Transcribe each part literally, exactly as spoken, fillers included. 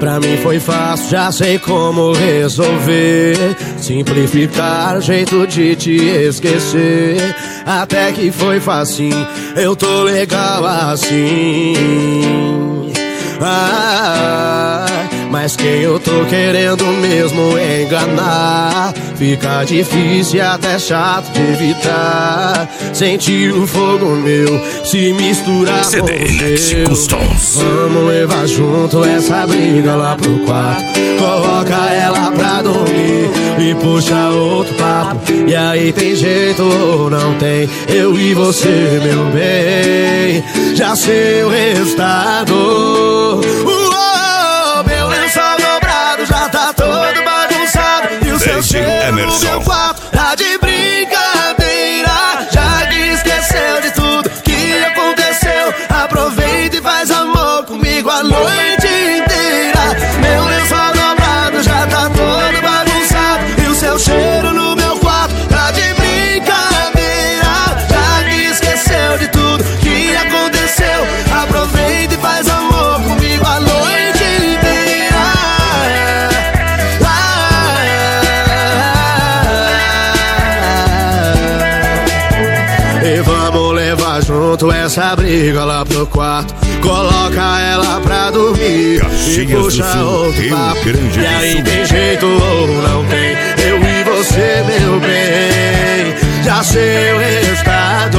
Pra mim foi fácil, já sei como resolver. Simplificar o jeito de te esquecer. Até que foi facinho, eu tô legal assim. Ah, mas quem eu tô querendo mesmo é enganar. Fica difícil e até chato de evitar. Sentir o fogo meu se misturar C D com Next Customs. Vamos levar junto essa briga lá pro quarto. Coloca ela pra dormir e puxa outro papo. E aí tem jeito ou não tem? Eu e você, meu bem, já sei o resultado. Uou, meu lençol dobrado já tá todo bagunçado. E o seu cheiro no meu quarto tá de brincadeira. Já que esqueceu de tudo que aconteceu, aproveita e faz amor comigo a noite inteira. Meu lençol dobrado já tá todo bagunçado. E o seu cheiro no meu quarto tá de brincadeira. Já que esqueceu de tudo que aconteceu, aproveita e faz amor comigo a noite inteira. E vamos levar junto essa briga lá pro quarto. Coloca ela pra dormir Caxias e puxa do Sul, outro Rio papo. Grande do E aí Sul. tem jeito ou não tem? Eu e você, meu bem, já sei o resultado.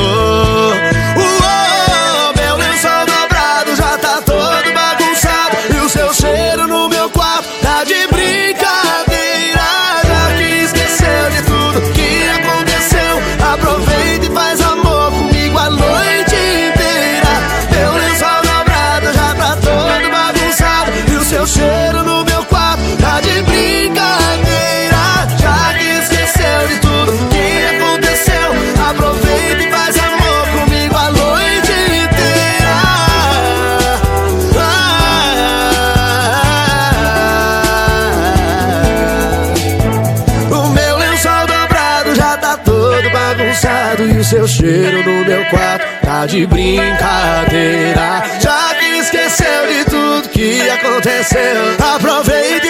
Uou, meu lençol dobrado já tá todo bagunçado. E o seu cheiro no meu quarto tá de brincadeira. Já que esqueceu de tudo que aconteceu, aproveita e faz amor comigo a noite inteira. Meu lençol dobrado já tá todo bagunçado. E o seu cheiro no meu quarto tá de brincadeira. Já que esqueceu de tudo que aconteceu, aproveita e faz amor comigo a noite inteira. Ah, o meu lençol dobrado já tá todo bagunçado. E o seu cheiro no meu quarto tá de brincadeira. Já que esqueceu de tudo que aconteceu, aproveita